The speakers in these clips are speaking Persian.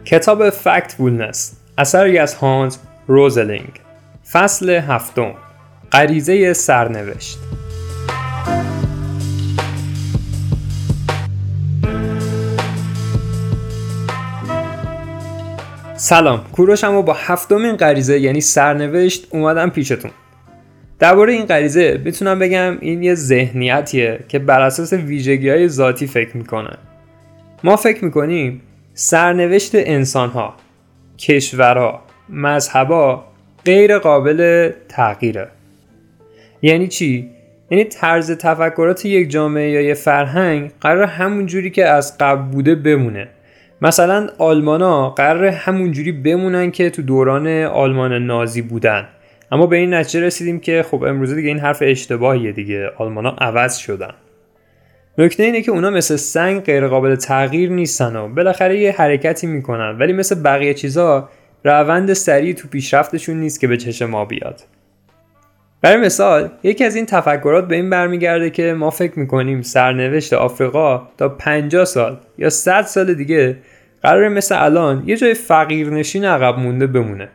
کتاب فکتفولنس اثری از هانس روزلینگ، فصل 7، غریزه سرنوشت. سلام، کوروشم و با 7مین غریزه یعنی سرنوشت اومدم پیشتون. درباره این غریزه میتونم بگم این یه ذهنیتیه که بر اساس ویژگی‌های ذاتی فکر میکنه. ما فکر میکنیم سرنوشت انسان‌ها، کشورها، مذهب‌ها غیر قابل تغییره. یعنی چی؟ یعنی طرز تفکرات یک جامعه یا یک فرهنگ قرار همون جوری که از قبل بوده بمونه. مثلا آلمانا قرار همون جوری بمونن که تو دوران آلمان نازی بودن، اما به این نتیجه رسیدیم که خب امروزه دیگه این حرف اشتباهیه دیگه، آلمانا عوض شدن. نکته اینه که اونا مثل سنگ غیر قابل تغییر نیستن و بالاخره یه حرکتی میکنن، ولی مثل بقیه چیزا روند سریع تو پیشرفتشون نیست که به چشم ما بیاد. برای مثال یکی از این تفکرات به این برمیگرده که ما فکر میکنیم سرنوشت آفریقا تا 50 سال یا 100 سال دیگه قراره مثل الان یه جای فقیرنشین عقب مونده بمونه.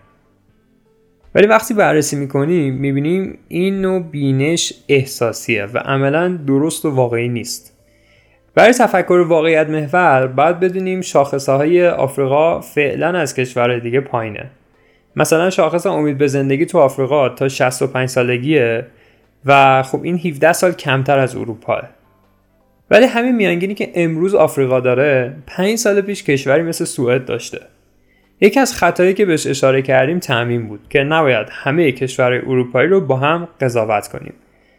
ولی وقتی بررسی میکنیم میبینیم این نوع بینش احساسیه و عملاً درست و واقعی نیست. برای تفکر واقعیت محور باید بدونیم شاخصهای آفریقا فعلا از کشورهای دیگه پایینه. مثلا شاخص امید به زندگی تو آفریقا تا 65 سالگیه و خب این 17 سال کمتر از اروپاه. ولی همین میانگینی که امروز آفریقا داره 5 سال پیش کشوری مثل سوئد داشته. یکی از خطایی که بهش اشاره کردیم تعمیم بود که نباید همه کشورهای اروپایی رو با هم قضاوت کنیم.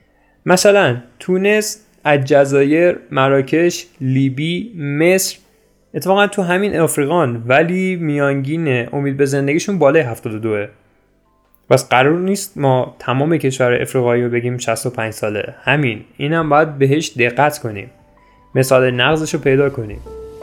مثلا تونس، الجزایر، مراکش، لیبی، مصر اتفاقا تو همین آفریقان، ولی میانگین امید به زندگیشون بالای 72. بس قرار نیست ما تمام کشورهای افریقایی رو بگیم 65 ساله. اینم باید بهش دقت کنیم، مثال نقضش رو پیدا کنیم.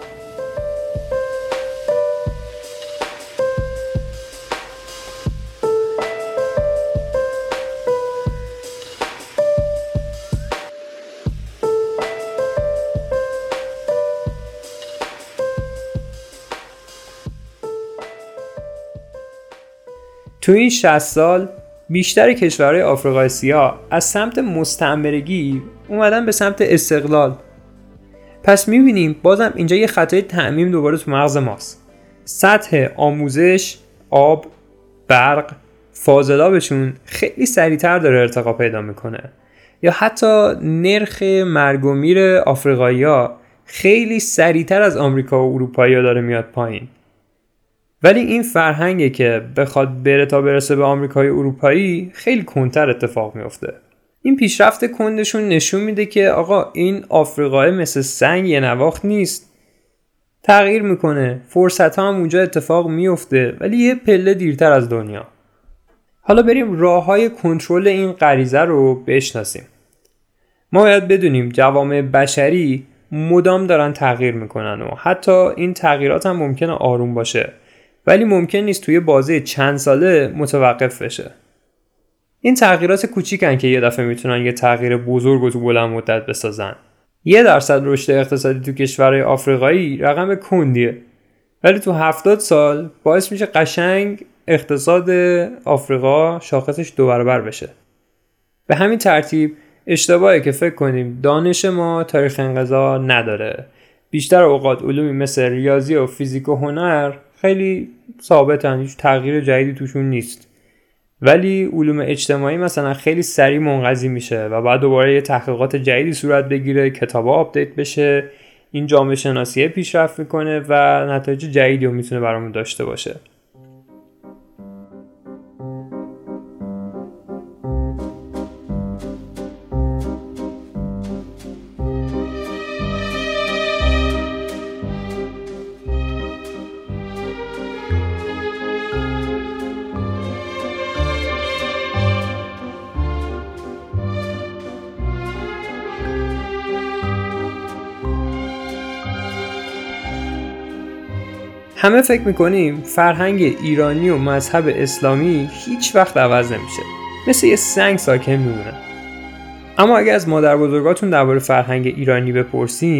تو این 60 سال بیشتر کشورهای آفریقای سیاه از سمت مستعمرگی اومدن به سمت استقلال. پس میبینیم بازم اینجا یه خطای تعمیم دوباره تو مغز ماست. سطح آموزش، آب، برق، فاضلابشون خیلی سریعتر داره ارتقا پیدا میکنه. یا حتی نرخ مرگ و میر آفریقایی‌ها خیلی سریعتر از آمریکا و اروپایی‌ها داره میاد پایین. ولی این فرهنگه که بخواد بره تا برسه به آمریکای اروپایی خیلی کندتر اتفاق میفته. این پیشرفت کندشون نشون میده که آقا این آفریقای مثل سنگ یه نواخت نیست، تغییر میکنه، فرصت ها هم اونجا اتفاق میفته ولی یه پله دیرتر از دنیا. حالا بریم راه های کنترل این غریزه رو بشناسیم. ما باید بدونیم جوامع بشری مدام دارن تغییر میکنن و حتی این تغییرات هم ممکنه آروم باشه، ولی ممکن نیست توی بازه چند ساله متوقف بشه. این تغییرات کوچیکن که یه دفعه میتونن یه تغییر بزرگ و تو بلند مدت بسازن. 1% رشد اقتصادی تو کشورهای آفریقایی رقم کندیه، ولی تو 70 سال باعث میشه قشنگ اقتصاد آفریقا شاخصش 2 برابر بشه. به همین ترتیب اشتباهه که فکر کنیم دانش ما تاریخ انقضا نداره. بیشتر اوقات علومی مثل ریاضی و فیزیک و هنر خیلی ثابتن، هیچ تغییر جدیدی توشون نیست. ولی علوم اجتماعی مثلا خیلی سریع منقضی میشه و بعد دوباره یه تحقیقات جدیدی صورت بگیره، کتابا آپدیت بشه، این جامعه شناسیه پیشرفت میکنه و نتایج جدیدی رو میتونه برامون داشته باشه. همه فکر میکنیم فرهنگ ایرانی و مذهب اسلامی هیچ وقت عوض نمیشه، مثل یه سنگ ساکن میمونه. اما اگه از مادر بزرگاتون درباره فرهنگ ایرانی بپرسیم،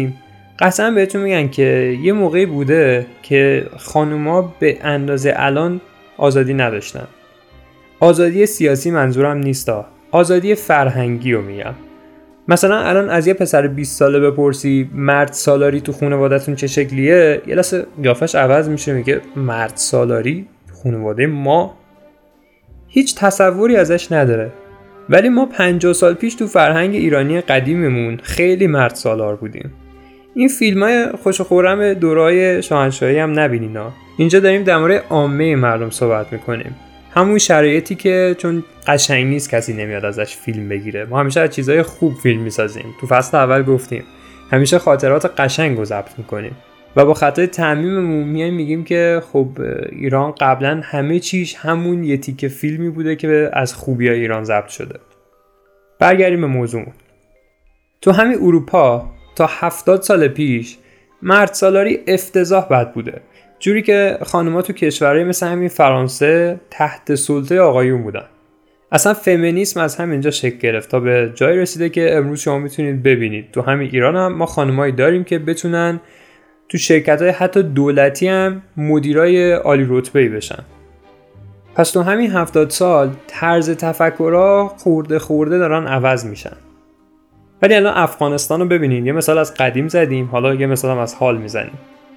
قطعا بهتون میگن که یه موقعی بوده که خانوما به اندازه الان آزادی نداشتن. آزادی سیاسی منظورم نیستا، آزادی فرهنگی رو میگم. مثلا الان از یه پسر 20 ساله بپرسی مرد سالاری تو خانواده‌تون چه شکلیه، یه لحظه قیافش عوض میشه، میگه مرد سالاری تو خانواده ما هیچ تصوری ازش نداره. ولی ما 50 سال پیش تو فرهنگ ایرانی قدیممون خیلی مرد سالار بودیم. این فیلمای خوش و خورم دورای شاهنشاهی هم نبینینا. اینجا داریم در مورد عامه مردم صحبت میکنیم. همون شرایطی که چون قشنگ نیست کسی نمیاد ازش فیلم بگیره. ما همیشه از چیزای خوب فیلم میسازیم. تو فصل اول گفتیم همیشه خاطرات قشنگ رو ضبط میکنیم و با خطای تعمیممون میگیم که خب ایران قبلا همه چیش همون یه تیکه فیلمی بوده که از خوبیای ایران ضبط شده. برگردیم به موضوع. تو همین اروپا تا 70 سال پیش مرد سالاری افتضاح بد بوده، جوری که خانوما تو کشورهای مثل همین فرانسه تحت سلطه آقایون بودن. اصلا فمینیسم از همینجا شکل گرفت تا به جای رسیده که امروز شما میتونید ببینید تو همین ایران هم ما خانمایی داریم که بتونن تو شرکت‌های حتی دولتی هم مدیرای عالی رتبه‌ای بشن. پس تو همین 70 سال طرز تفکرها خورده دارن عوض میشن. ولی الان افغانستان رو ببینید، یه مثال از قدیم زدیم، حالا یه مثال هم از حال میزنیم.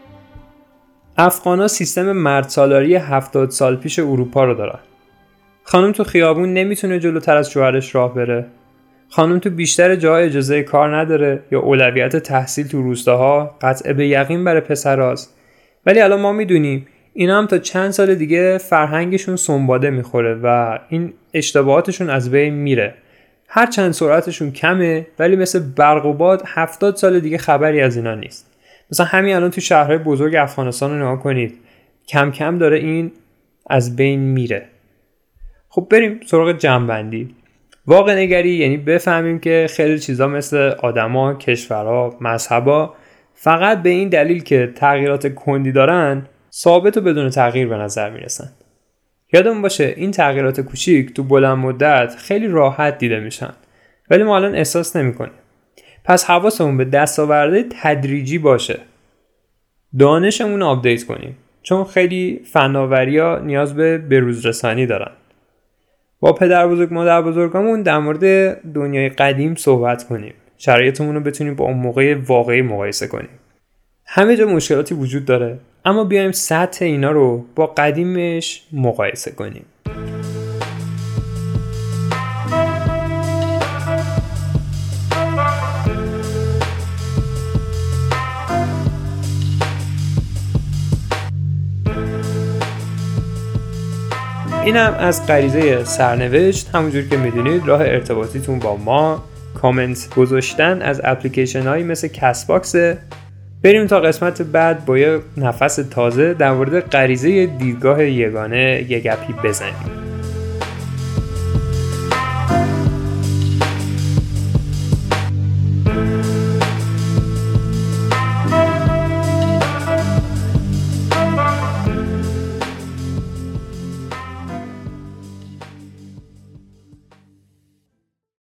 افغانا سیستم مرد سالاری 70 سال پیش اروپا رو دارن. خانم تو خیابون نمیتونه جلوتر از شوهرش راه بره. خانم تو بیشتر جاهای اجازه کار نداره یا اولویت تحصیل تو روستاها قطع به یقین برای پسراست. ولی الان ما میدونیم اینا هم تا چند سال دیگه فرهنگشون سنباده میخوره و این اشتباهاتشون از بین میره. هر چند سرعتشون کمه ولی مثل برق و باد 70 سال دیگه خبری از اینا نیست. مثلا همین الان تو شهرهای بزرگ افغانستان رو نگاه کنید، کم کم داره این از بین میره. خب بریم سراغ جمع‌بندی. واقع نگری یعنی بفهمیم که خیلی چیزا مثل آدما، کشورها، مذهبا فقط به این دلیل که تغییرات کندی دارن ثابت و بدون تغییر به نظر میرسن. یادمون باشه این تغییرات کوچیک تو بلند مدت خیلی راحت دیده میشن ولی ما الان احساس نمی‌کنیم. پس حواسمون به دستاورده تدریجی باشه. دانشمون رو آپدیت کنیم چون خیلی فناوری‌ها نیاز به بروزرسانی دارن. با پدر بزرگ مادر بزرگامون در مورد دنیای قدیم صحبت کنیم. شرایطمون رو بتونیم با اون موقع واقعی مقایسه کنیم. همه جا مشکلاتی وجود داره اما بیایم سطح اینا رو با قدیمش مقایسه کنیم. اینم از غریزه سرنوشت. همونجور که میدونید راه ارتباطیتون با ما کامنت گذاشتن از اپلیکیشن هایی مثل کست باکسه. بریم تا قسمت بعد با یه نفس تازه در مورد غریزه دیدگاه یگانه یه گپی بزنیم.